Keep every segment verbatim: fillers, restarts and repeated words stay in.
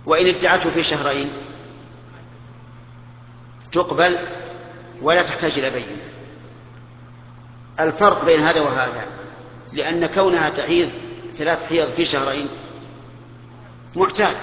وإن ادعته في شهرين تقبل ولا تحتاج إلى بينة. الفرق بين هذا وهذا لأن كونها تحيض ثلاث حيض في شهرين معتاد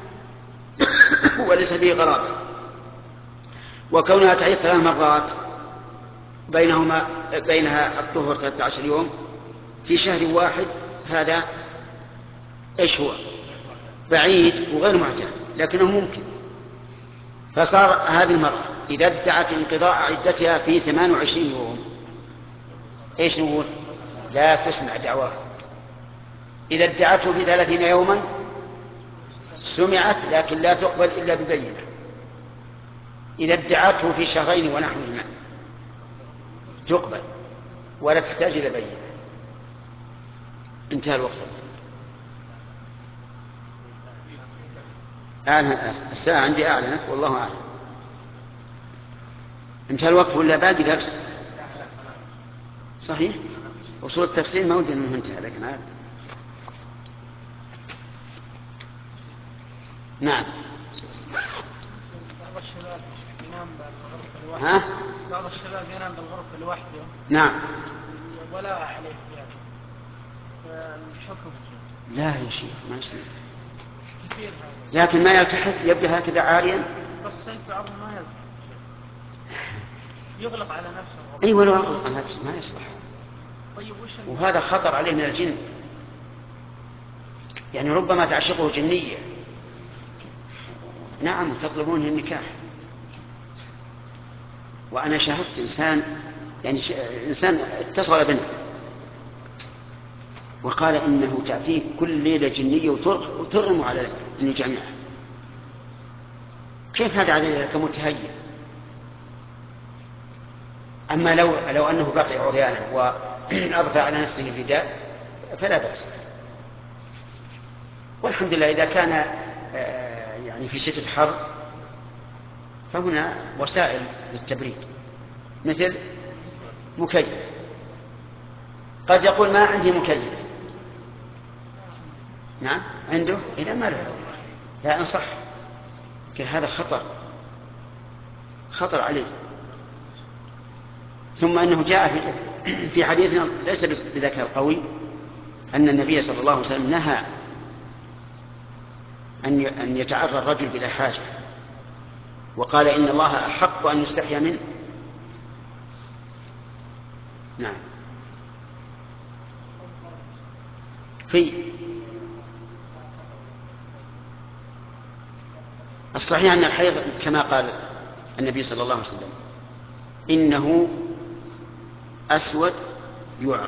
وليس فيه غرابة، وكونها تعيد ثلاث مرات بينهما بينها الطهر ثلاثة عشر يوم في شهر واحد، هذا ايش هو؟ بعيد وغير معتاد، لكنه ممكن. فصار هذه المرأة إذا ادعت انقضاء عدتها في ثمان وعشرين يوم ايش نقول؟ لا تسمع دعواها. إذا ادعته في ثلاثين يوما سمعت لكن لا تقبل إلا ببينة. إذا ادعته في شهرين ونحوهما تقبل ولا تحتاج إلى بينة. انتهى الوقت. الساعة عندي أعلنت والله أعلم. انتهى الوقت ولا باقي درس؟ صحيح. وصول التفسير ما ودي أنه انتهى لكن عاد. نعم. بعض الشباب ينام بالغرفة لوحده. ها؟ بعض الشباب ينام بالغرفة لوحده. نعم. ولا عليه ثياب. الحكم. لا يا شيخ ما يصير. كثير هذا. لكن ما يلتحف يبقى هكذا عاريا. بس سيف عظم ما يلتحف. يغلق على نفسه. اي ولو يغلق على نفسه ما يصلح. طيب وش وهذا خطر عليه من الجن، يعني ربما تعشقه جنية. نعم تطلبونه النكاح. وأنا شاهدت إنسان يعني ش... إنسان اتصل بنا وقال إنه تأتيه كل ليلة جنية وترغم على أن يجمعها. كيف هذا عليه كمتهيئ؟ أما لو لو أنه بقي عريانا وأضفى على نفسه الرداء فلا بأس. والحمد لله إذا كان يعني في شدة حر فهنا وسائل للتبريد مثل مكيف. قد يقول ما عندي مكيف. نعم عنده، إذا ما له لا أنصح. لكن هذا خطر خطر عليه. ثم أنه جاء في حديثنا ليس بذاك القوي أن النبي صلى الله عليه وسلم نهى أن يتعرى الرجل بلا حاجة، وقال إن الله أحق أن يستحيا منه. نعم. في الصحيح أن الحيض كما قال النبي صلى الله عليه وسلم إنه أسود يعرف.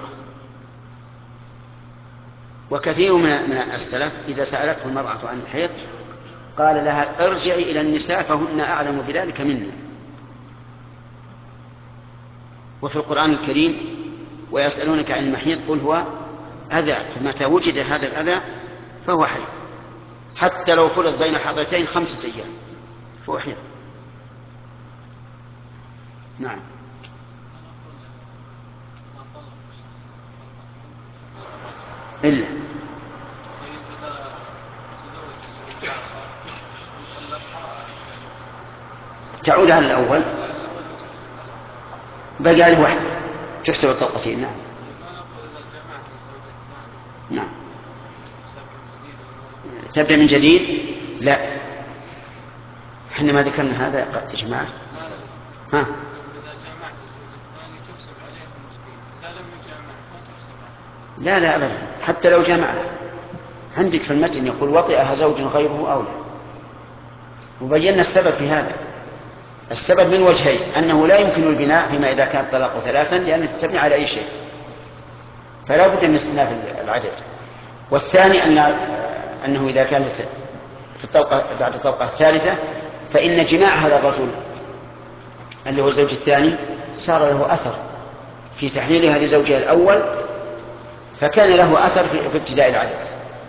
وكثير من السلف إذا سألته المرأة عن الحيض قال لها ارجعي إلى النساء فهن أعلم بذلك منا. وفي القرآن الكريم ويسألونك عن المحيض قل هو أذى، فمتى وجد هذا الأذى فهو حيض، حتى لو فرض بين حضرتين خمسة أيام فهو حيض. نعم. إلا تعود على الأول بقى له واحد تحسب الطلقتين. نعم. نعم. تبدأ من جديد. لا احنا ما ذكرنا هذا قد تجمعه. ها لا لا أبدا حتى لو جمعها. عندك في المتن يقول وطئها زوج غيره أولى، وبينا السبب في هذا. السبب من وجهين: أنه لا يمكن البناء فيما إذا كان الطلاق ثلاثا لأنه تبني على أي شيء فلا بد من استئناف العدد، والثاني أن أنه إذا كانت في الطلقة بعد الطلقة الثالثة فإن جماع هذا الرجل اللي هو الزوج الثاني صار له أثر في تحليلها لزوجها الأول، فكان له أثر في ابتداء العدد.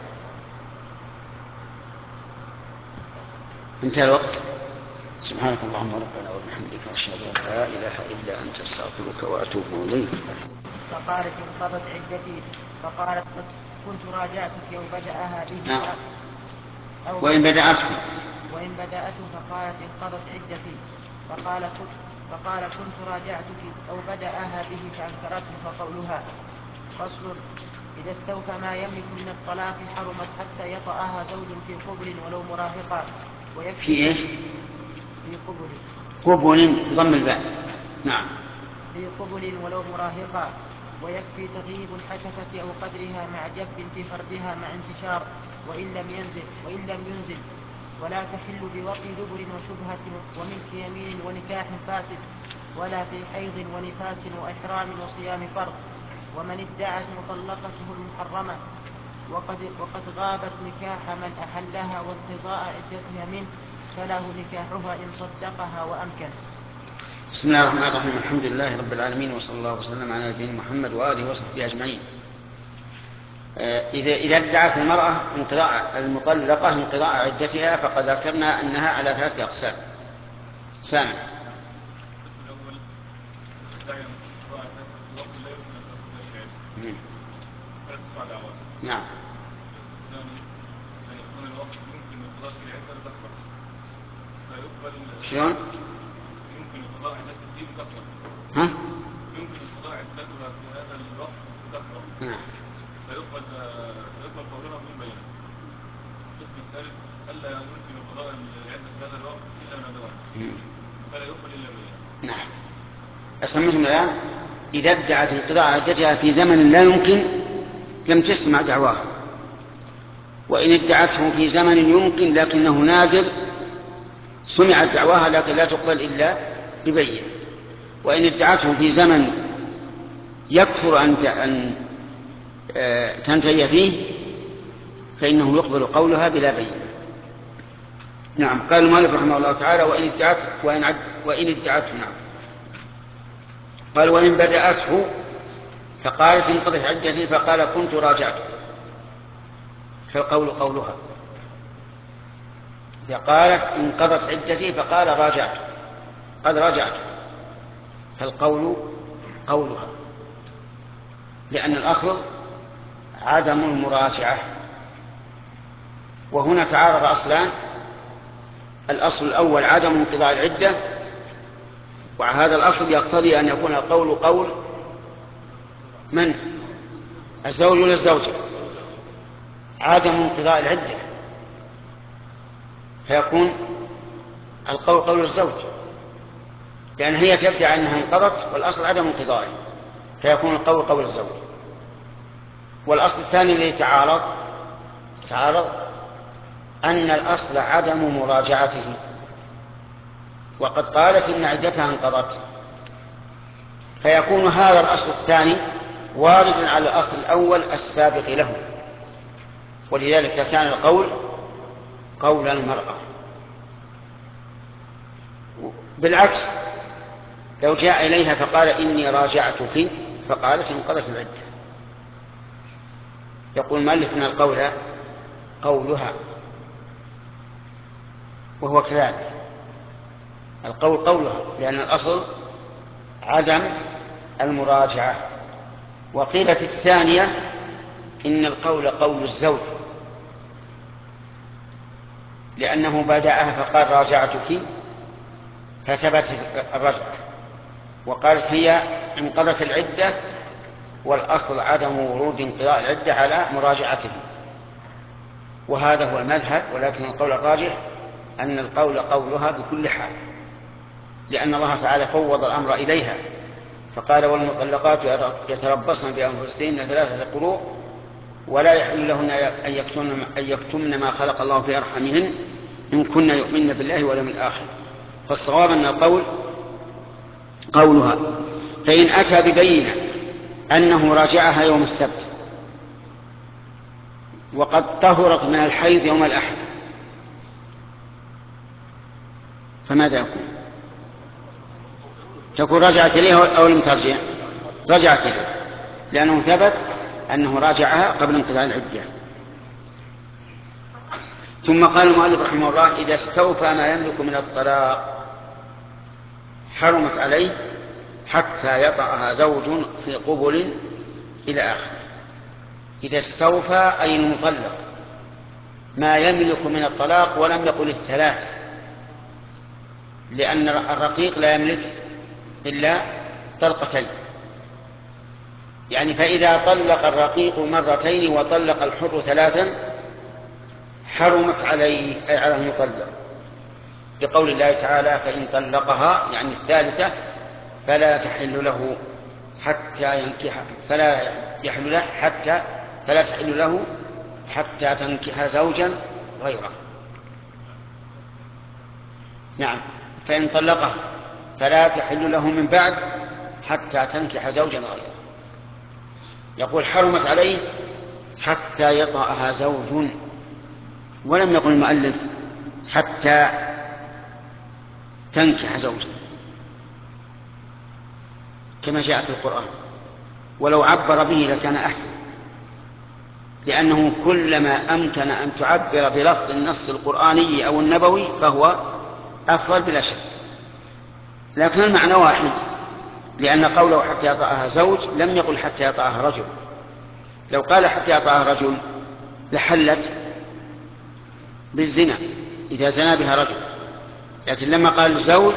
انتهى الوقت. سبحانك اللهم ربنا وبحمدك أشهد أن لا إله إلا أنت أستغفرك وأتوب إليك. فقالت انقضت عدتي، فقالت كنت راجعتك يوم بدأها به. نعم. أو وإن بدأته وإن بدأته فقالت انقضت عدتي فقال كنت فقال كنت راجعتك أو بدأها به فأنكرته فقولها. فصل. إذا استوفى ما يملك من الطلاق حرمت حتى يطأها زوج في قبل ولو مراهقا ويكفي في إيش؟ في قبل قبل بضم الباء. نعم. في قبل ولو مراهقا ويكفي تغييب الحشفة أو قدرها مع جف في فردها مع انتشار وإن لم ينزل وإن لم ينزل ولا تحل بوطي دبر وشبهة وملك يمين ونكاح فاسد ولا في حيض ونفاس وإحرام وصيام فرض. ومن ادعت مطلقته المحرمة وقد, وقد غابت نكاح من أحلها وانقضاء عدتها منه فله نكاحها إن صدقها وأمكن. بسم الله الرحمن الرحيم. الحمد لله رب العالمين وصلى الله وسلم على نبينا محمد وآله وصحبه أجمعين. إذا إذا ادعت المرأة انقضاء المطلقة انقضاء عدتها فقد ذكرنا أنها على ثلاثة أقسام. سامع. نعم. شلون؟ يمكن قضاء عدتها دي متأخر. ها؟ يمكن قضاء عدتها في هذا الوقت متأخر. نعم. فيقبل فيقبل قولها بدون بيان. القسم الثالث ألا يمكن قضاء العدة في هذا الوقت إلا نادرا. فلا يقبل إلا بيان. نعم. أسمعتم الآن؟ إذا ادعت انقضاء عدتها في زمن لا يمكن لم تسمع دعواها، وإن ادعته في زمن يمكن لكنه نادر سمعت دعواها لكن لا تقبل إلا ببين. وإن ادعته في زمن يكثر أن تنتهي فيه فإنه يقبل قولها بلا بين. نعم. قال المؤلف رحمه الله تعالى وإن ادعته وإن, عد وإن ادعته نعم. قال وإن بدأته فقالت انقضت عدتي فقال كنت راجعت فالقول قولها. إذا قالت انقضت عدتي فقال راجعت قد راجعت فالقول قولها، لأن الأصل عدم المراجعة. وهنا تعارض أصلان. الأصل الأول عدم انقضاء العدة، وهذا الأصل يقتضي أن يكون القول قول من؟ الزوج ولا الزوجة؟ عدم انقضاء العدة فيكون القول قول الزوج، لأن هي تدعي أنها انقضت والأصل عدم انقضائه فيكون القول قول الزوج. والأصل الثاني الذي تعارض تعارض أن الأصل عدم مراجعته، وقد قالت إن عدتها انقضت، فيكون هذا الأصل الثاني واردا على الأصل الأول السابق له، ولذلك كان القول قول المرأة. بالعكس لو جاء إليها فقال إني راجعتك فقالت انقضت العدة يقول المؤلف ان القول قولها، وهو كذلك القول قولها لأن الأصل عدم المراجعة. وقيل في الثانية إن القول قول الزوج لأنه بدأها فقال راجعتك فثبت الرجعة، وقالت هي انقضت العدة والأصل عدم ورود انقضاء العدة على مراجعته. وهذا هو المذهب، ولكن القول الراجح أن القول قولها بكل حال، لأن الله تعالى فوض الأمر إليها فقال والمطلقات يتربصن بأنفسهن ثلاثة قروء ولا يحل لهن أن يكتمن ما خلق الله في أرحامهن إن كن يؤمن بالله واليوم الآخر. فالصواب أن القول قولها. فإن أتى ببينة أنه راجعها يوم السبت وقد طهرت من الحيض يوم الأحد فماذا يكون؟ تكون رجعت إليه أو لم ترجع؟ رجعت إليه، لأنه ثبت أنه راجعها قبل انقضاء العدة. ثم قال المؤلف رحمه الله إذا استوفى ما يملك من الطلاق حرمت عليه حتى يطأها زوج في قبل إلى آخره. إذا استوفى أي المطلق ما يملك من الطلاق ولم يقل الثلاث، لأن الرقيق لا يملك إلا طلقتين. يعني فإذا طلق الرقيق مرتين وطلق الحر ثلاثا حرمت عليه أي على المطلق، بقول الله تعالى: فإن طلقها يعني الثالثة فلا تحل له حتى ينكح فلا يحل له حتى فلا تحل له حتى تنكح زوجا غيره. نعم، فإن طلقها فلا تحل له من بعد حتى تنكح زوجا غيره. يقول حرمت عليه حتى يطأها زوج، ولم يقل المؤلف حتى تنكح زوجا كما جاء في القرآن، ولو عبر به لكان أحسن، لأنه كلما أمكن أن تعبر بلفظ النص القرآني أو النبوي فهو أفضل بلا شك، لكن المعنى واحد، لأن قوله حتى يطأها زوج لم يقل حتى يطأها رجل. لو قال حتى يطأها رجل لحلت بالزنا إذا زنى بها رجل، لكن لما قال زوج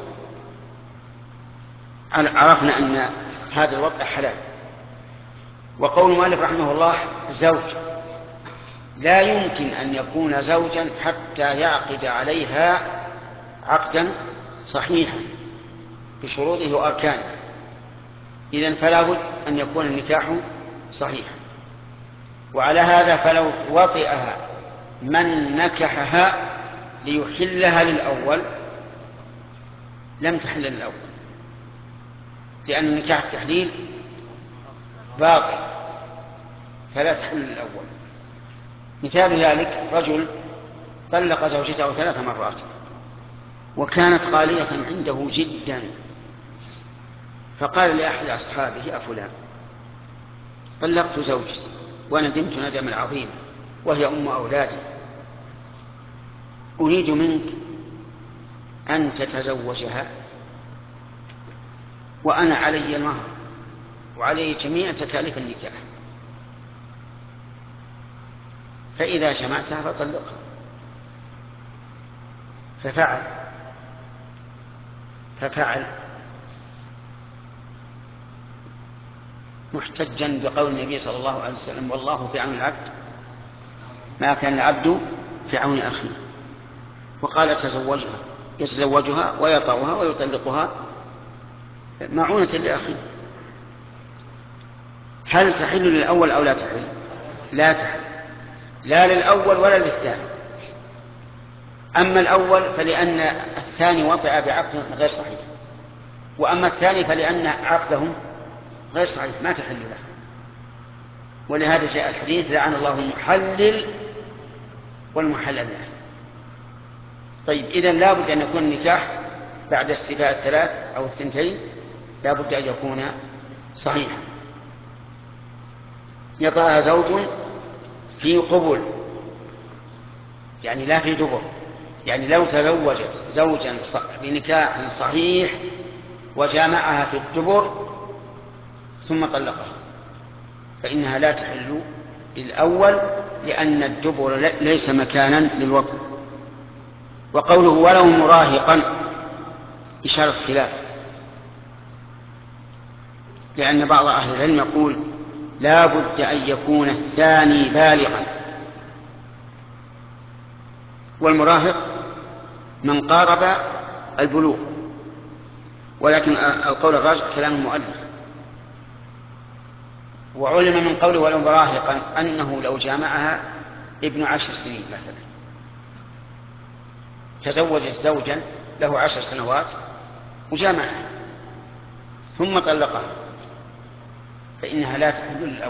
عرفنا أن هذا الوضع حلال. وقول المؤلف رحمه الله زوج، لا يمكن أن يكون زوجا حتى يعقد عليها عقدا صحيحا بشروطه وأركانه، إذن فلا بد أن يكون النكاح صحيحا. وعلى هذا فلو وطئها من نكحها ليحلها للأول لم تحل للأول، لأن نكاح التحليل باطل فلا تحل للأول. مثال ذلك رجل طلق زوجته ثلاث مرات وكانت غالية عنده جدا، فقال لأحد أصحابه: يا فلان، طلقت زوجتي وندمت ندما عظيما وهي أم أولادي، أريد منك أن تتزوجها وأنا علي المهر وعلي جميع تكاليف النكاح، فإذا جمعتها فطلقها. ففعل ففعل محتجا بقول النبي صلى الله عليه وسلم: والله في عون العبد ما كان العبد في عون أخيه. وقال: تزوجها، يتزوجها ويطأها ويطلقها معونة لأخيه. هل تحل للأول أو لا تحل؟ لا تحل، لا للأول ولا للثاني. أما الأول فلأن الثاني وطئ بعقد غير صحيح، وأما الثاني فلأن عقدهم غير صحيح ما تحل له. ولهذا جاء الحديث: لعن الله المحلل والمحلل له. طيب، إذن لا بد أن يكون النكاح بعد الصفاء الثلاث أو الثنتين لا بد أن يكون صحيحا. يطأها زوج في قبل، يعني لا في دبر، يعني لو تزوجت زوجا بنكاح صحيح وجامعها في الدبر ثم طلقها فإنها لا تحل للأول، لأن الدبر ليس مكانا للوطن. وقوله ولو مراهقا إشارة خلاف، لأن بعض أهل العلم يقول لا بد أن يكون الثاني بالغا، والمراهق من قارب البلوغ، ولكن القول الراجح كلام المؤلف. وعلم من قوله ولو مراهقا أنه لو جامعها ابن عشر سنين مثلا، تزوج زوجا له عشر سنوات وجامعها ثم طلقها فإنها لا تحل للأول،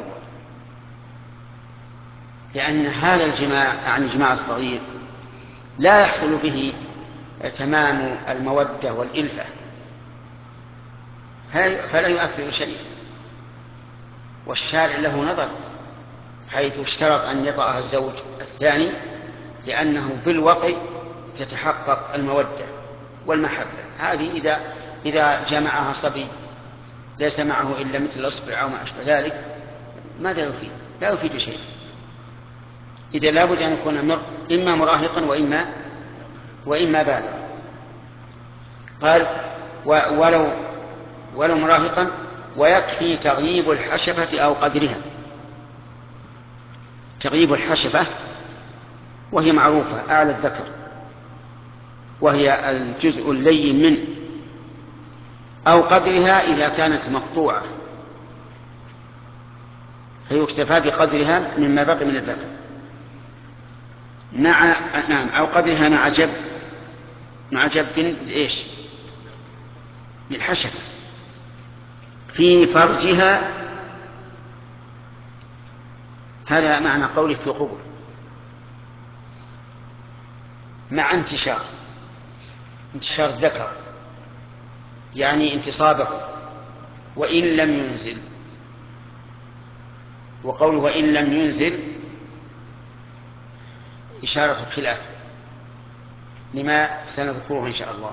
لأن هذا الجماع عن الجماع الصغير لا يحصل به تمام المودة والإلفة، فلا يؤثر شيء. والشارع له نظر حيث اشترط أن يطأها الزوج الثاني، لأنه بالوطئ تتحقق المودة والمحبة. هذه إذا إذا جمعها صبي ليس معه إلا مثل الأصبع أو ما أشبه ذلك ماذا يفيد؟ لا يفيد شيء. إذا لابد أن يكون مر... إما مراهقا وإما وإما بالغا. قال و... ولو ولو مراهقا ويكفي تغييب الحشفة أو قدرها. تغييب الحشفة وهي معروفة أعلى الذكر، وهي الجزء اللين منه، أو قدرها إذا كانت مقطوعة فيكتفى بقدرها مما بقي من الذكر، مع نعم أو قدرها مع جب مع جب إيش بالحشفة في فرجها. هذا معنى قوله في قبل مع انتشار انتشار الذكر، يعني انتصابه وإن لم ينزل. وقوله وإن لم ينزل إشارة الخلاف لما سنذكره إن شاء الله.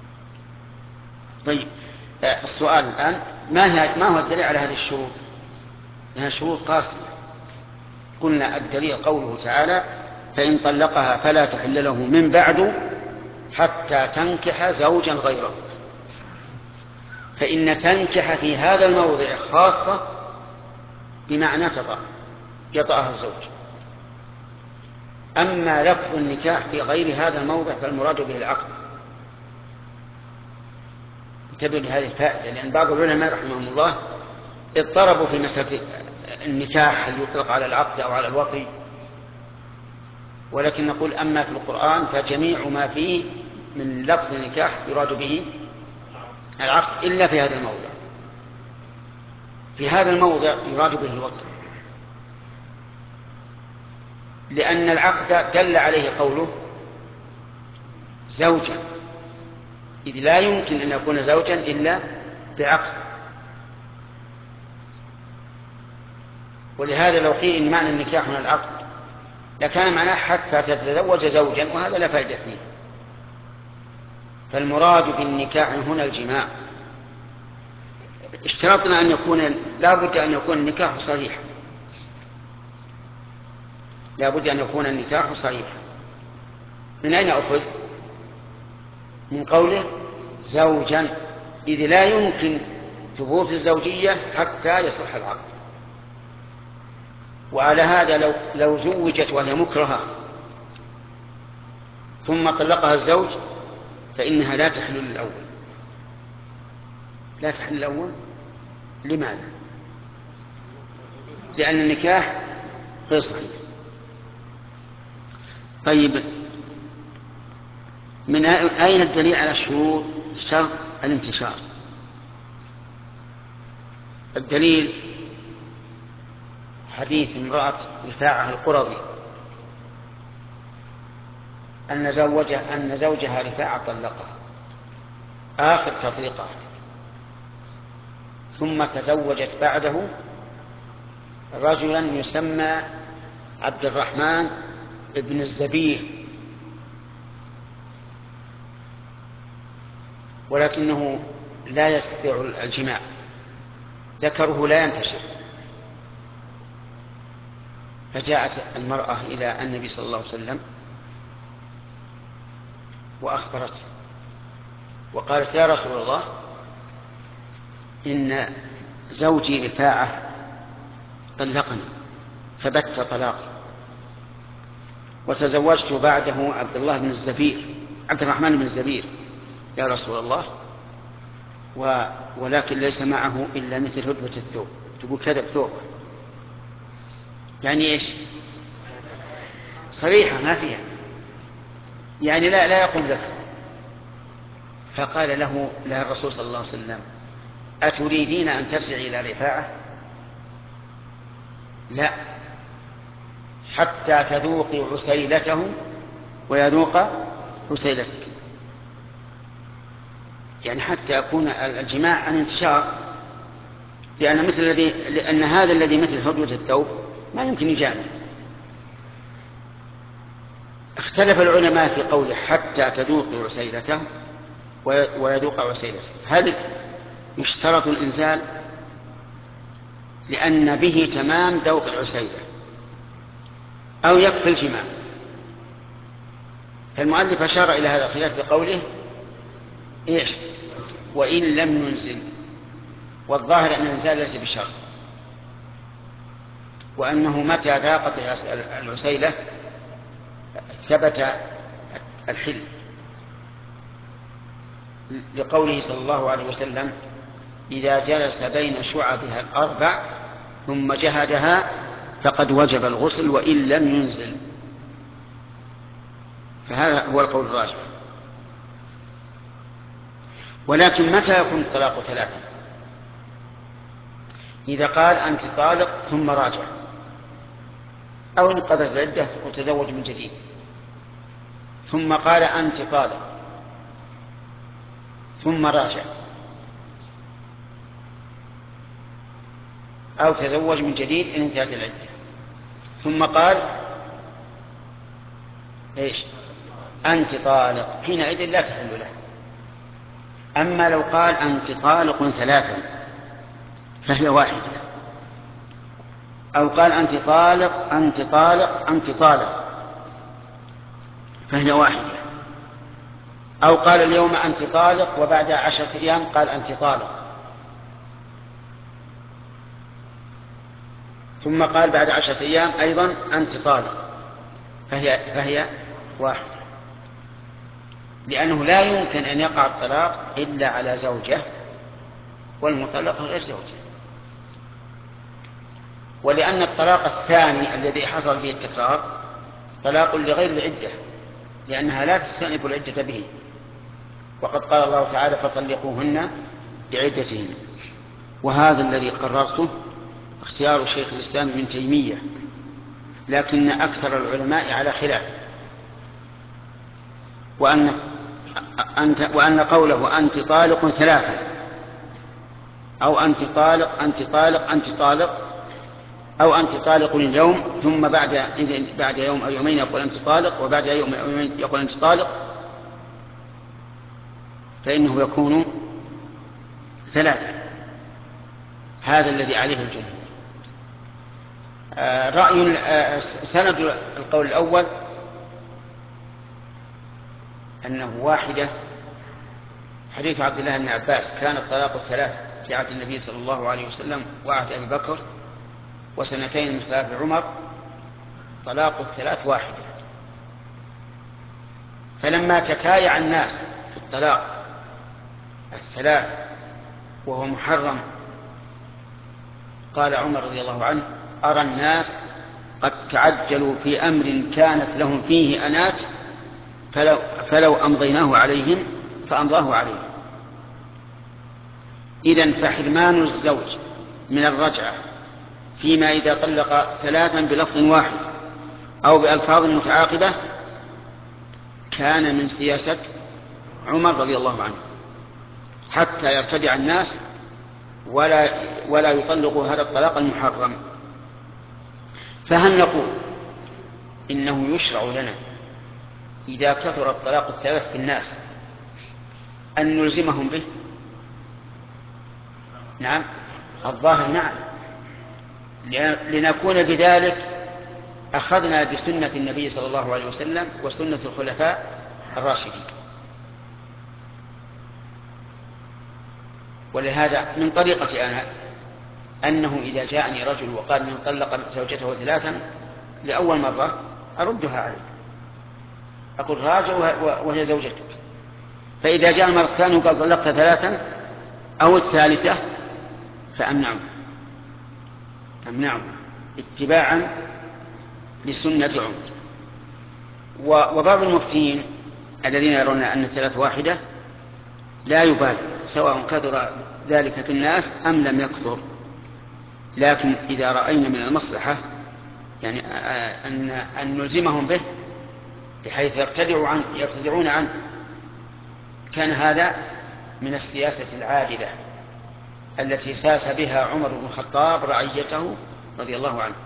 طيب السؤال الآن ما هي ما هو الدليل على هذه الشروط؟ إنها شروط قاسية. قلنا الدليل قوله تعالى فإن طلقها فلا تحل له من بعد حتى تنكح زوجا غيره. فإن تنكح في هذا الموضع خاصة بمعنى تطأ يطأها الزوج. أما لفظ النكاح في غير هذا الموضع فالمراد به العقد. انتبهوا لهذه الفائدة، لأن بعض العلماء رحمهم الله اضطربوا في مسألة النكاح هل يطلق على العقد أو على الوطي، ولكن نقول أما في القرآن فجميع ما فيه من لفظ النكاح يراد به العقد إلا في هذا الموضع. في هذا الموضع يراد به الوطي، لأن العقد دل عليه قوله زوجا، إذ لا يمكن أن يكون زوجا إلا بعقد. ولهذا لو قيل إن معنى النكاح هنا العقد لكان معناه حتى تتزوج زوجا، وهذا لا فائدة فيه. فالمراد بالنكاح هنا الجماع. اشترطنا أن يكون لا بد أن يكون النكاح صحيحا، لا بد أن يكون النكاح صحيحا. من أين أخذ؟ من قوله زوجا، إذ لا يمكن ثبوت الزوجية حتى يصح العقد. وعلى هذا لو, لو زوجت وهي مكرهة ثم طلقها الزوج فإنها لا تحل الأول. لا تحل الأول لماذا؟ لأن النكاح غير صحيح. طيب من أين الدليل على شروط شرط الانتشار؟ الدليل حديث امرأة رفاعة القرظي أن زوجها أن زوجها رفاعة طلقها آخر تطليقها، ثم تزوجت بعده رجلا يسمى عبد الرحمن ابن الزبير، ولكنه لا يستطيع الجماع، ذكره لا ينتشر. فجاءت المرأة إلى النبي صلى الله عليه وسلم وأخبرته وقالت يا رسول الله إن زوجي رفاعة طلقني فبت طلاقي، وتزوجت بعده عبد الله بن الزبير عبد الرحمن بن الزبير يا رسول الله، و ولكن ليس معه إلا مثل هدبة الثوب. تقول كذب ثوب يعني إيش؟ صريحة ما فيها، يعني لا لا يقوم لك. فقال له لها الرسول صلى الله عليه وسلم أتريدين أن ترجعي إلى رفاعة؟ لا، حتى تذوقي عسيلته ويذوق عسيلتك، يعني حتى يكون الجماع عن انتشار، لأن مثل الذي لأن هذا الذي مثل هدوة الثوب ما يمكن يجامع. اختلف العلماء في قوله حتى تذوقي عسيلته ويذوق عسيلته، هل يشترط الإنزال؟ لأن به تمام ذوق العسيلة، أو يكفي الجماع. فالمؤلف أشار إلى هذا الخلاف بقوله إيش؟ وإن لم ينزل. والظاهر أن الإنزال ليس بشرط، وأنه متى ذاقت العسيلة ثبت الحل، لقوله صلى الله عليه وسلم إذا جلس بين شعبها الأربع ثم جهدها فقد وجب الغسل وإن لم ينزل. فهذا هو القول الراجح. ولكن متى يكون الطلاق ثلاثة؟ إذا قال أنت طالق ثم راجع، أو انقضت العدة وتزوج من جديد، ثم قال أنت طالق ثم راجع، أو تزوج من جديد إن انتهت العدة، ثم قال إيش؟ أنت طالق، حينئذ لا تحل له. أما لو قال أنت طالق ثلاثا فهي واحدة، أو قال أنت طالق أنت طالق أنت طالق فهي واحدة، أو قال اليوم أنت طالق وبعد عشرة أيام قال أنت طالق، ثم قال بعد عشرة أيام أيضا أنت طالق، فهي, فهي واحدة. لأنه لا يمكن أن يقع الطلاق إلا على زوجة، والمطلقة غير زوجة. ولأن الطلاق الثاني الذي حصل به التكرار طلاق لغير العدة، لأنها لا تستأنف العدة به، وقد قال الله تعالى فطلقوهن بعدتهن. وهذا الذي قررته اختيار شيخ الإسلام ابن تيمية، لكن أكثر العلماء على خلاف، وأن أنت وأن قوله أنت طالق ثلاثا أو أنت طالق أنت طالق أنت طالق أو أنت طالق اليوم ثم بعد بعد يوم أو يومين يقول أنت طالق وبعد يوم أو يومين يقول أنت طالق، فإنه يكون ثلاثة. هذا الذي عليه الجمهور. آه رأي آه سند القول الأول أنه واحدة، حديث عبد الله بن عباس كان الطلاق الثلاث في عهد النبي صلى الله عليه وسلم وعهد أبي بكر وسنتين من خلاف عمر، طلاق الثلاث واحدة. فلما تتايع الناس في الطلاق الثلاث وهو محرم، قال عمر رضي الله عنه أرى الناس قد تعجلوا في أمر كانت لهم فيه أنات فلو, فلو أمضيناه عليهم فأمضاه عليهم. إذن فحرمان الزوج من الرجعة فيما إذا طلق ثلاثا بلفظ واحد أو بألفاظ متعاقبة كان من سياسة عمر رضي الله عنه، حتى يرتدع الناس ولا, ولا يطلقوا هذا الطلاق المحرم. فهل نقول إنه يشرع لنا إذا كثر الطلاق الثلاث في الناس أن نلزمهم به؟ نعم، الظاهر نعم، لنكون بذلك أخذنا بسنة النبي صلى الله عليه وسلم وسنة الخلفاء الراشدين. ولهذا من طريقة أنا أنه إذا جاءني رجل وقال من طلق زوجته ثلاثا لأول مرة أردها عليه، أقول راجع وهي زوجتك. فإذا جاء المرة الثانية وقال طلقت ثلاثا أو الثالثة فأمنعه أمنعه اتباعا لسنة عمر. وبعض المفتين الذين يرون أن الثلاث واحدة لا يبالي سواء كثر ذلك في الناس أم لم يكثر، لكن إذا رأينا من المصلحة يعني أن, أن نلزمهم به بحيث يرتدعوا عن يرتدعون عنه كان هذا من السياسة العادلة التي ساس بها عمر بن الخطاب رعيته رضي الله عنه.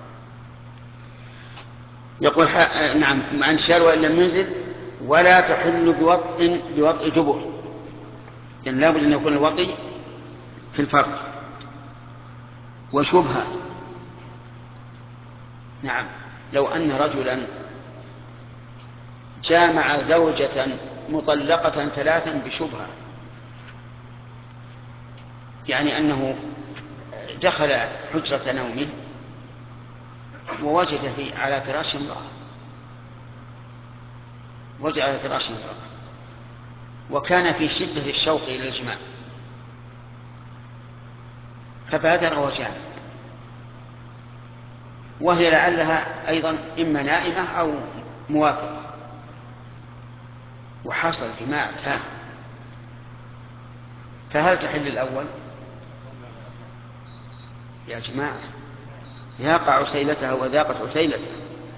يقول نعم مع انتشار وإن لم ينزل ولا تحل بوطء بوطء جبر، يعني لا بد أن يكون الوطي في الفرق وشبهة. نعم لو أن رجلا جامع زوجة مطلقة ثلاثا بشبهة، يعني أنه دخل حجرة نومه ووجد في على فراش امرأة وجد على فراش امرأة وكان في شدة الشوق إلى الجماع، فبادر وجامع، وهي لعلها أيضا إما نائمة أو موافقة، وحصل جماع تام، فهل تحل الأول؟ يا جماعة ذاق عسيلتها وذاقت عسيلتها،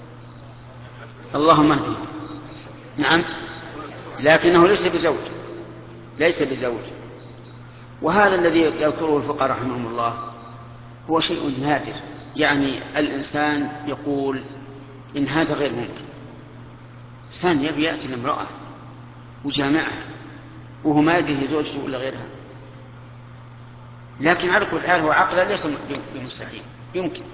اللهم اهدنا. نعم، لكنه ليس بزوج، ليس بزوج. وهذا الذي يذكره الفقهاء رحمهم الله هو شيء نادر، يعني الإنسان يقول إن هذا غير ممكن، إنسان يبي يأتي لامرأة وجامعها وهو ما يدري زوجته ولا غيرها، لكن على كل حال هو عقلا ليس بمستحيل، يمكن.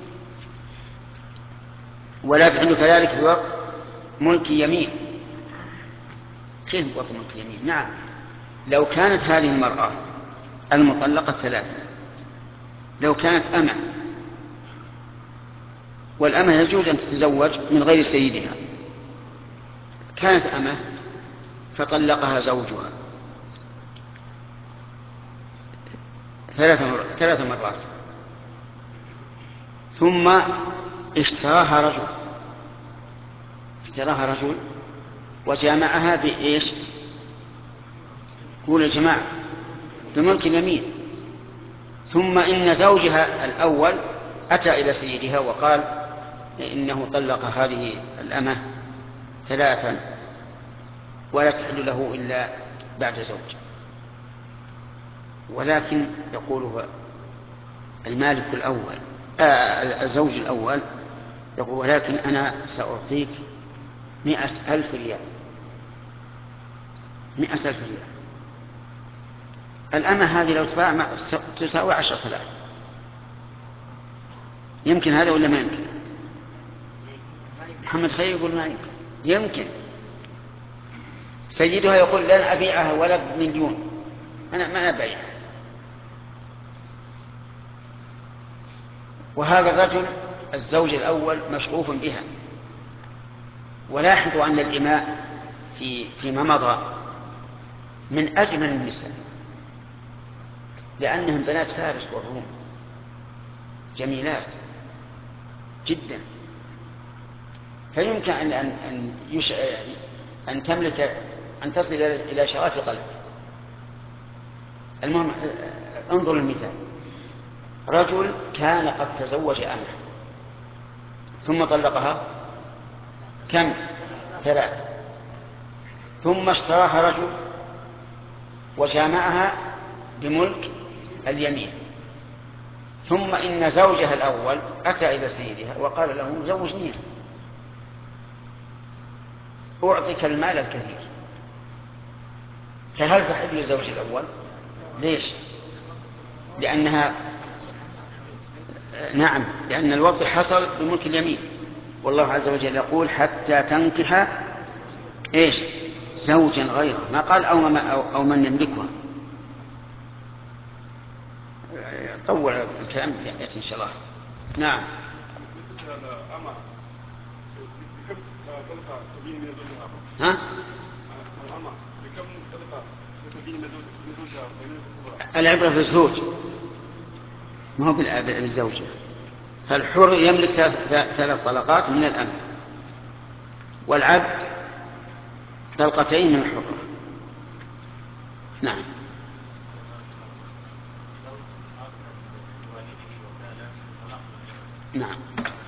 ولا تحل كذلك بوقت ملك يمين. كيف وقت ملك يمين؟ نعم، لو كانت هذه المرأة المطلقة الثلاثة لو كانت أمة، والأمة يجوز أن تتزوج من غير سيدها، كانت أمة فطلقها زوجها ثلاث مرات, ثلاث مرات ثم اشتراها رجل اشتراها رجل وجامعها بإيش؟ قول الجماعة بملك اليمين، ثم إن زوجها الأول أتى إلى سيدها وقال إنه طلق هذه الأمة ثلاثا ولا تحل له إلا بعد زوج، ولكن يقول المالك الأول آه الزوج الأول يقول ولكن أنا سأعطيك مئة ألف ريال، مئة ألف ريال. الأمة هذه لو تباع تساوي عشرة آلاف، يمكن هذا ولا ما يمكن؟ محمد خير يقول ما يمكن. يمكن سيدها يقول لن أبيعها ولا بمليون، أنا ما أبيعها. وهذا الرجل الزوج الأول مشغوف بها. ولاحظوا أن الإماء في فيما مضى من أجمل النساء، لأنهم بنات فارس والروم، جميلات جدا، فيمكن أن أن يش... أن تملك أن تصل إلى شغاف قلب. المهم انظر المثال، رجل كان قد تزوج أمه ثم طلقها كم؟ ثلاث، ثم اشتراها رجل وجامعها بملك اليمين، ثم إن زوجها الأول أتى إلى سيدها وقال له زوجني أعطيك المال الكثير، فهل تحل للزوج الأول؟ ليش؟ لأنها نعم، لأن الوضع حصل بملك اليمين، والله عز وجل يقول حتى تنكح إيش؟ زوجا غيره، ما قال أو, ما أو, أو من يملكها. طول الكلام يأتي إن شاء الله. نعم. ها؟ العبرة بالزوج ما هو بالزوجة، فالحر يملك ثلاث طلقات من الأمة، والعبد طلقتين من الحرة. نعم. نعم.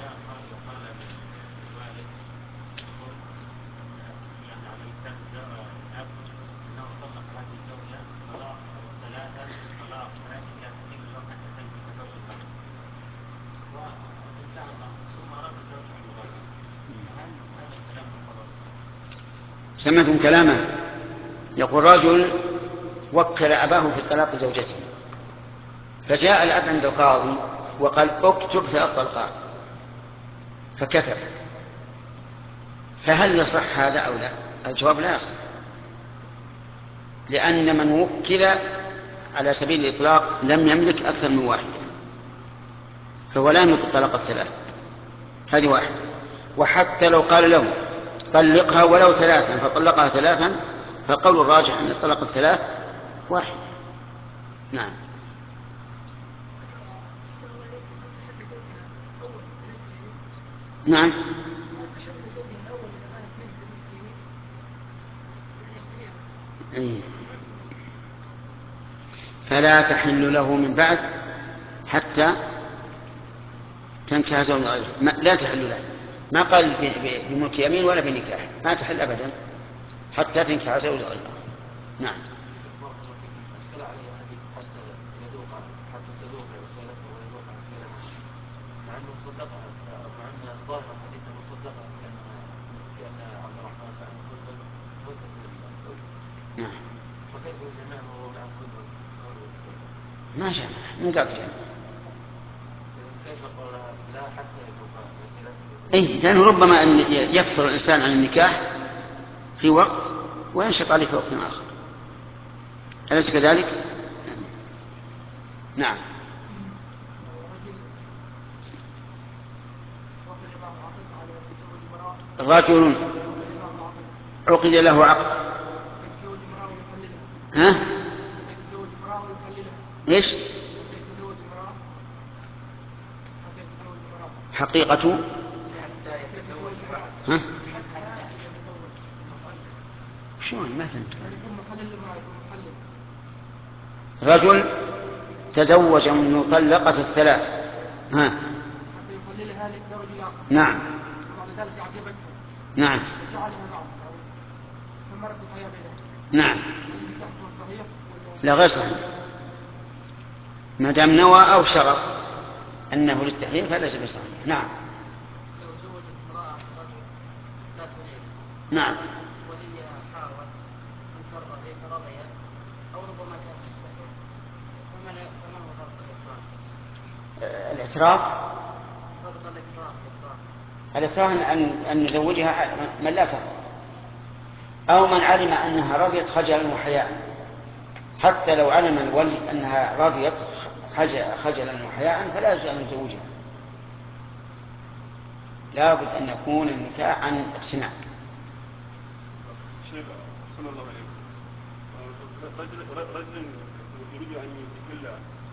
سمعتم كلامه؟ يقول رجل وكل أباه في طلاق زوجته، فجاء الأب عند القاضي وقال اكتب ثلاث طلقات، فكتب فهل يصح هذا أو لا؟ الجواب لا يصح، لأن من وكل على سبيل الإطلاق لم يملك أكثر من واحدة، فهو لا يملك الطلاق الثلاث، هذه واحدة. وحتى لو قال له طلقها ولو ثلاثا فطلقها ثلاثا، فالقول الراجح أن الطلاق الثلاث واحد. نعم. نعم. أيه. فلا تحل له من بعد حتى تنكح زوج غيره، لا تحل له، ما قال بملك يمين ولا بنكاح، ما تحل أبدا حتى تنكح زوج غيره. نعم. نعم. ما جاء من قال جاء. إيه، لأنه ربما أن يفتر الإنسان عن النكاح في وقت وينشط عليه في وقت آخر، أليس كذلك؟ نعم. رجل عقد له عقد، ها؟ ايش؟ حقيقة ها؟ شلون ما فهمت؟ رجل تزوج من مطلقة الثلاث، ها؟ نعم. نعم. نعم. لا غير صحيح، ما دام نوى أو شرط أنه للتحريم فليس بصحيح. نعم. نعم. الاعتراف الاعتراف أن أن نزوجها من لا ترضى، أو من علم أنها رضيت خجلا وحياء. حتى لو علم الولي أنها رضيت خجلا وحياء فلا يجوز أن يزوجها، لا بد أن يكون النكاح عن اقتناع. شيخ صلى الله عليه وسلم، رجل رجل يريد أن يكل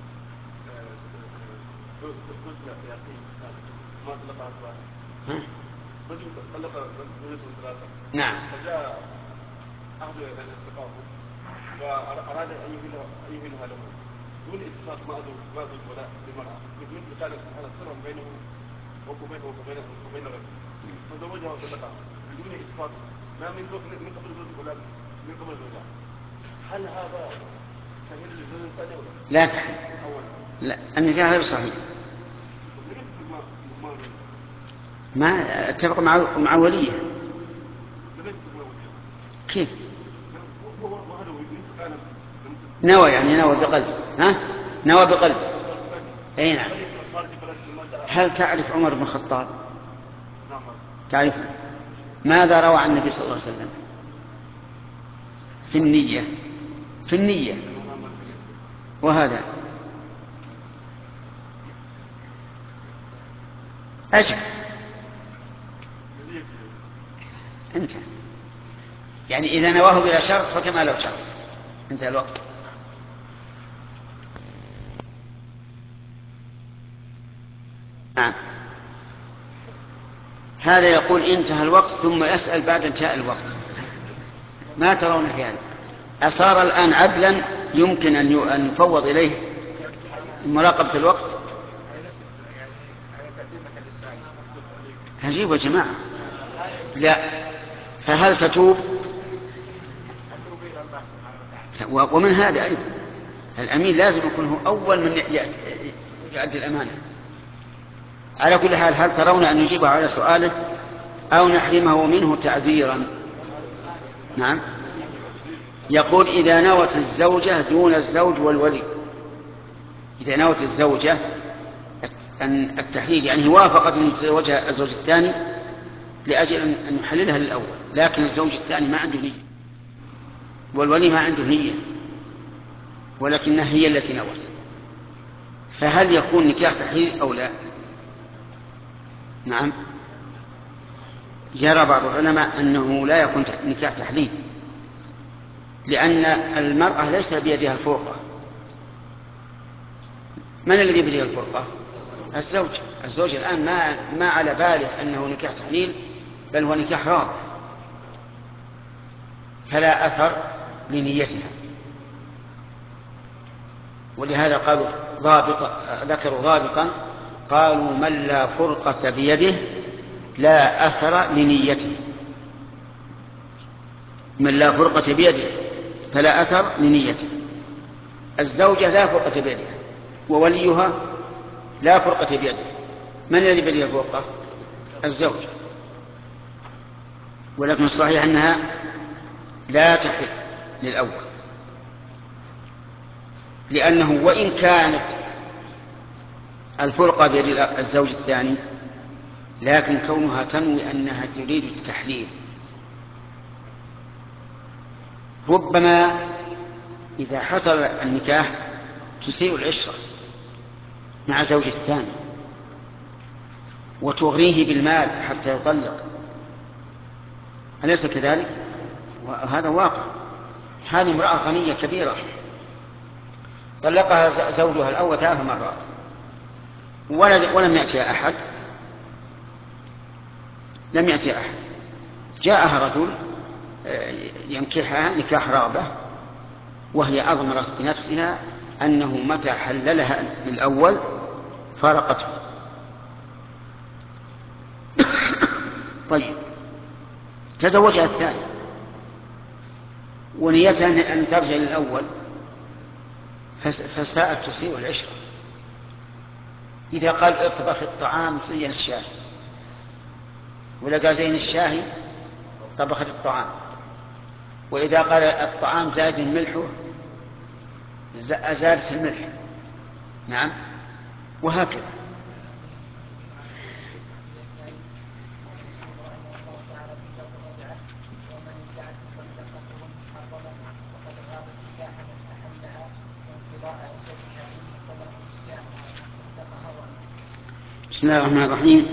زوجة يا أخي ما طلق أصبعه، رجل طلق زوجته ثلاثة. نعم. فجاء أحد الأصدقاء وأراد أن يهلها له دون اتفاق مع زوج ولا للمرأة، مثل كان هذا السر بينه وبين وبين الرجل، فزوجها وطلقها بدون اتفاق لا من من قبل زوج ولا من قبل زوجها. هل هذا تحل للزوج الثاني ولا لا تحل؟ لا، النكاح غير صحيح. ما اتفق مع مع وليه. كيف؟ نوى، يعني نوى بقلبه. ها؟ نوى بقلبه. اي نعم. هل تعرف عمر بن الخطاب؟ تعرف ماذا روى عن النبي صلى الله عليه وسلم في النية؟ في النية. وهذا أجل أنت، يعني إذا نواه بلا شرط فكما لو شرط. انتهى الوقت. نعم. هذا يقول انتهى الوقت ثم يسأل بعد انتهاء الوقت. ما ترون في هذا؟ أصار الآن عدلا يمكن أن يفوض إليه مراقبة الوقت؟ عجيب يا جماعة. لا، فهل تتوب؟ ومن هذا أيضا الأمين لازم يكون هو أول من يؤدي الأمانة. على كل حال، هل ترون أن نجيبه على سؤاله أو نحرمه منه تعزيرا؟ نعم. يقول إذا نوت الزوجة دون الزوج والولي، إذا نوت الزوجة أن التحليل يعني وافقت أن تتزوجها الزوج الثاني، لأجل أن نحللها للأول، لكن الزوج الثاني ما عنده نية والولي ما عنده نية، ولكنها هي التي نوت، فهل يكون نكاح تحليل أو لا؟ نعم، يرى بعض العلماء أنه لا يكون نكاح تحليل، لأن المرأة ليس بيدها الفرقة. من الذي بيده الفرقة؟ الزوج. الزوج الآن ما ما على باله أنه نكاح تحليل، بل هو نكاح راضع، فلا أثر لنيتها. ولهذا قالوا ضابط، ذكروا ضابطا، قالوا من لا فرقة بيده لا أثر لنيته. من لا فرقة بيده فلا أثر لنيته. الزوجة لا فرقة بيدها ووليها لا فرقة بيده. من الذي بيده الفرقة؟ الزوج. ولكن الصحيح أنها لا تحل للأول، لأنه وإن كانت الفرقة بيد الزوج الثاني، لكن كونها تنوي أنها تريد التحليل، ربما إذا حصل النكاح تسيء العشرة مع زوج الثاني وتغريه بالمال حتى يطلق، أليس كذلك؟ وهذا واقع. هذه امرأة غنية كبيرة طلقها زوجها الأول ثلاث مرات ولم يأتي أحد، لم يأتي أحد. جاءها رجل ينكحها نكاح رغبة، وهي أضمرت بنفسها أنه متى حللها للأول فارقته. طيب، تزوجها الثاني ونيتها أن ترجع للأول، فساءت تسيء العشرة. إذا قال اطبخ الطعام زين الشاهي، ولقى زين الشاهي طبخت الطعام، وإذا قال الطعام زاد من ملحه أزادت الملح. نعم، وهكذا. بسم الله الرحمن الرحيم.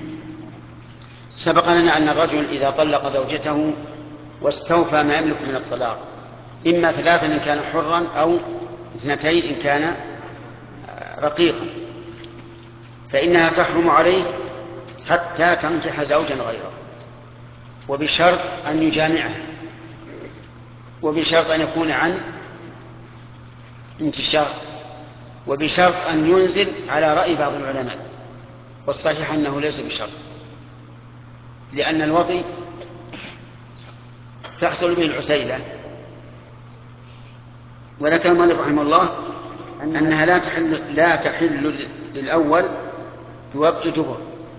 سبق لنا أن الرجل إذا طلق زوجته واستوفى ما يملك من الطلاق، إما ثلاثا إن كان حرا أو اثنتين إن كان رقيقا، فإنها تحرم عليه حتى تنكح زوجا غيره، وبشرط أن يجامعها، وبشرط أن يكون عن انتشار، وبشرط أن ينزل على رأي بعض العلماء، والصحيح أنه ليس بشرط، لأن الوطي تحصل به العسيلة. وذكر المؤلف رحمه الله أنها لا تحل, لا تحل للأول بوضع دبر،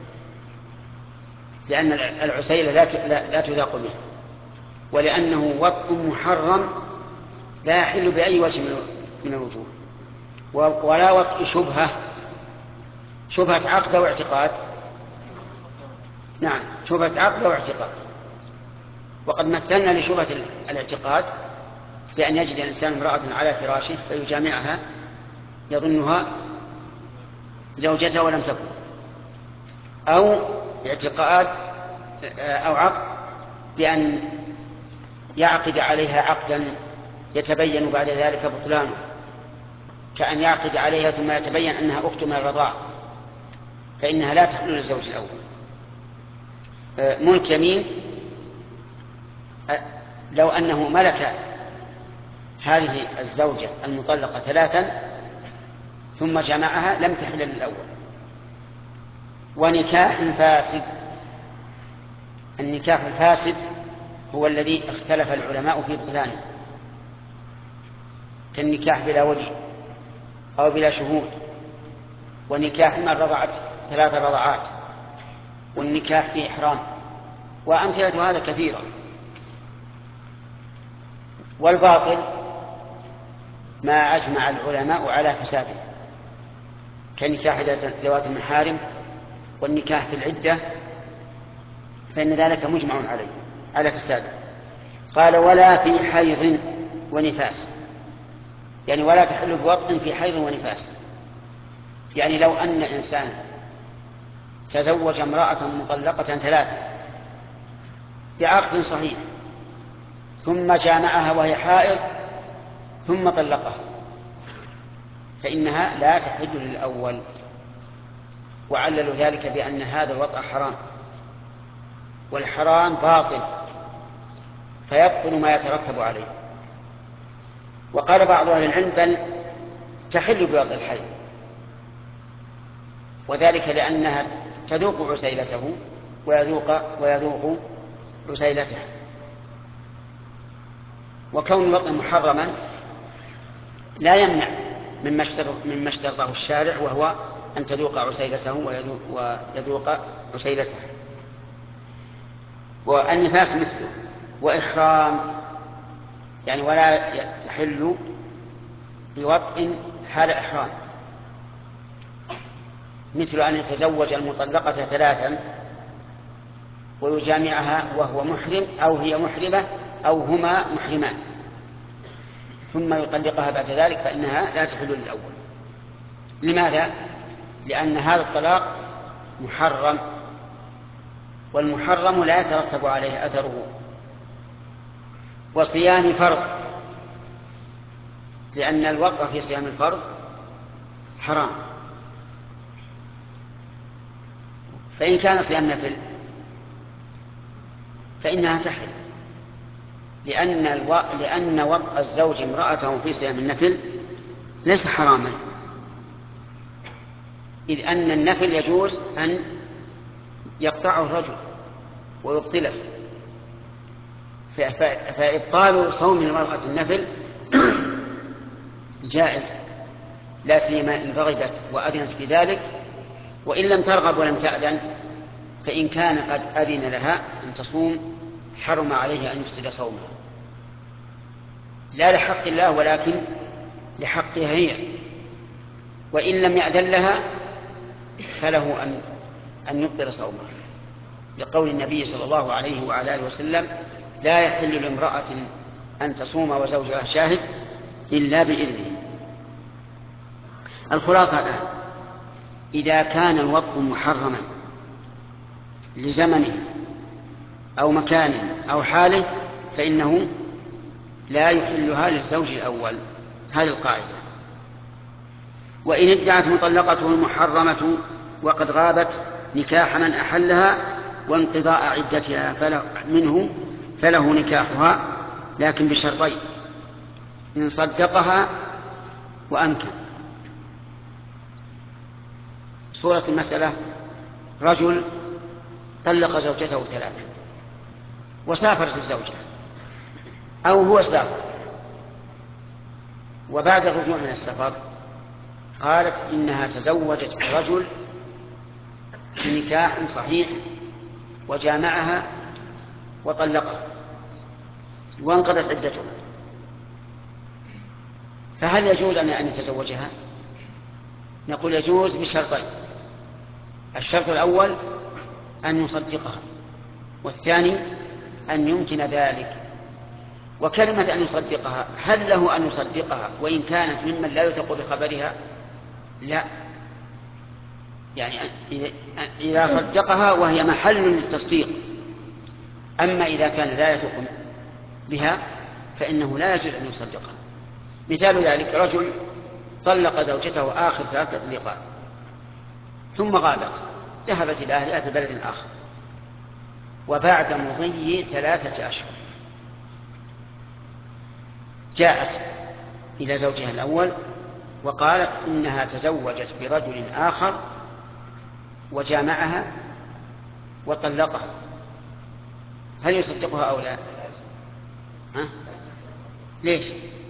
لأن العسيلة لا, لا, لا تذاق به، ولأنه وطء محرم لا يحل بأي وجه من الوجوه، ولا وطء شبهة، شبهة عقد واعتقاد. نعم، شبهة عقد واعتقاد. وقد مثلنا لشبهة الاعتقاد بأن يجد الإنسان امرأة على فراشه فيجامعها يظنها زوجته ولم تكن، أو اعتقاد أو عقد بأن يعقد عليها عقدا يتبين بعد ذلك بطلانه، كأن يعقد عليها ثم يتبين أنها أخت من الرضاع، فإنها لا تحل للزوج الأول. ملك يمين، لو أنه ملك هذه الزوجة المطلقة ثلاثا ثم جمعها لم تحل للأول. ونكاح فاسد، النكاح الفاسد هو الذي اختلف العلماء في بطلانه، كالنكاح بلا ولي أو بلا شهود، ونكاح من رضعت ثلاث رضعات، والنكاح في إحرام، وأمثلة هذا كثيرة. والباطل ما أجمع العلماء على فساده، كنكاح ذوات المحارم، والنكاح في العدة، فإن ذلك مجمع عليه على فساده. قال ولا في حيض ونفاس، يعني ولا تحل بوطء في حيض ونفاس. يعني لو أن إنسان تزوج امرأة مطلقة ثلاثة بعقد صحيح ثم جامعها وهي حائض ثم طلقها فإنها لا تحل للأول، وعللوا ذلك بأن هذا الوطأ حرام، والحرام باطل فيبطل ما يترتب عليه. وقال بعض أهل العلم بل تحل بوطء الحيض، وذلك لأنها تذوق عسيلته ويذوق ويذوق عسيلته. وكون الوطء محرما لا يمنع مما اشترطه الشارع، وهو أن تذوق عسيلته ويذوق عسيلته. والنفاس مثله. وإحرام يعني ولا تحل بوطء حال إحرام، مثل أن يتزوج المطلقة ثلاثا ويجامعها وهو محرم أو هي محرمة أو هما محرمان ثم يطلقها بعد ذلك، فإنها لا تحل للأول. لماذا؟ لأن هذا الطلاق محرم، والمحرم لا يترتب عليه أثره. وصيام فرض، لأن الوقع في صيام الفرض حرام، فإن كان صيام نفل فإنها تحل، لأن الو... لأن وطأ الزوج امرأته في صيام النفل ليس حراما، إذ أن النفل يجوز أن يقطعه الرجل ويبطله، ف... ف... فإبطال صوم المرأة النفل جائز، لا سيما إن رغبت وأذنت بذلك، وإن لم ترغب ولم تأذن فإن كان قد أذن لها أن تصوم حرم عليه أن يفسد صومه، لا لحق الله ولكن لحقها هي. وإن لم يأذن لها فله أن أن يبطل صومه، لقول النبي صلى الله عليه وعلى آله وسلم: لا يحل لامرأة أن تصوم وزوجها شاهد إلا بإذنه. الخلاصة الآن: إذا كان الوطء محرما لزمنه أو مكانه أو حاله فإنه لا يحلها للزوج الأول، هذه القاعدة. وإن ادعت مطلقته المحرمة وقد غابت نكاح من أحلها وانقضاء عدتها فله منه فله نكاحها، لكن بشرطين: إن صدقها وأمكن. صورة المسألة: رجل طلق زوجته ثلاثة وسافرت الزوجة أو هو سافر، وبعد الرجوع من السفر قالت إنها تزوجت برجل بنكاح صحيح وجامعها وطلقها وانقضت عدتها، فهل يجوز أن يتزوجها؟ نقول يجوز بشرطين: الشرط الأول أن يصدقها، والثاني أن يمكن ذلك. وكلمة أن يصدقها، هل له أن يصدقها وإن كانت ممن لا يثق بخبرها؟ لا، يعني إذا صدقها وهي محل للتصديق. أما إذا كان لا يثق بها فإنه لا يجوز أن يصدقها. مثال ذلك: رجل طلق زوجته آخر ثلاثة تطليقات ثم غابت، ذهبت إلى أهلها في بلد آخر، وبعد مضي ثلاثة أشهر جاءت إلى زوجها الأول وقالت إنها تزوجت برجل آخر وجامعها وطلقها، هل يصدقها أو لا؟ ها؟ ليش؟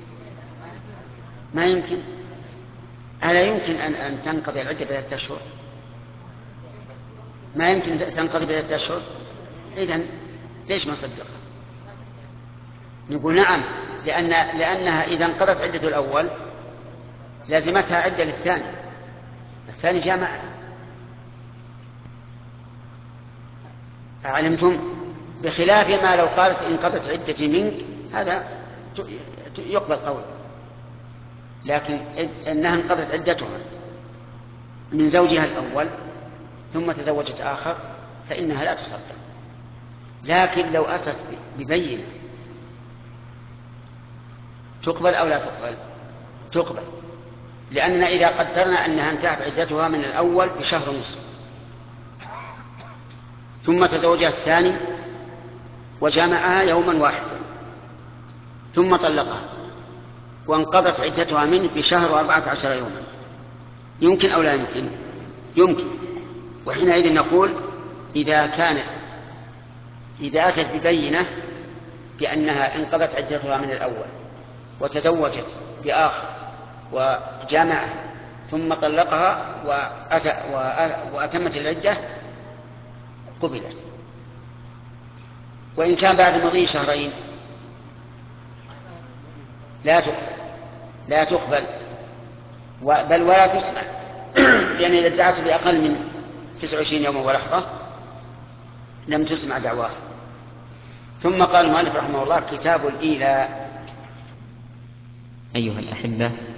ما يمكن. ألا يمكن أن, أن تنقضي العدة بثلاثة أشهر؟ ما يمكن تنقضي بثلاثة أشهر. إذن ليش ما صدقها؟ نقول نعم، لأن لأنها إذا انقضت عدة الأول لازمتها عدة للثاني، الثاني جامع. أعلمتم؟ بخلاف ما لو قالت انقضت عدتي منك، هذا يقبل قوله، لكن أنها انقضت عدتها من زوجها الأول ثم تزوجت آخر فإنها لا تصدق. لكن لو أتت ببينة تقبل أو لا تقبل؟ تقبل، لأننا إذا قدرنا أنها انتهت عدتها من الأول بشهر ونصف ثم تزوجها الثاني وجامعها يوما واحدا ثم طلقها وانقضت عدتها منه بشهر وأربعة عشر يوما، يمكن أو لا يمكن؟ يمكن. وحينئذ نقول إذا كانت إذا أتت ببينة بأنها انقضت عدتها من الأول وتزوجت بآخر وجامعها ثم طلقها وأتمت العدة قبلت. وإن كان بعد مضي شهرين لا تقبل، لا تقبل بل ولا تسمع، لأن إذا ادعت بأقل من تسعة وعشرين يوما ولحظة لم تسمع دعواه. ثم قال المؤلف رحمه الله: كتاب الإيلاء. أيها الأحبة،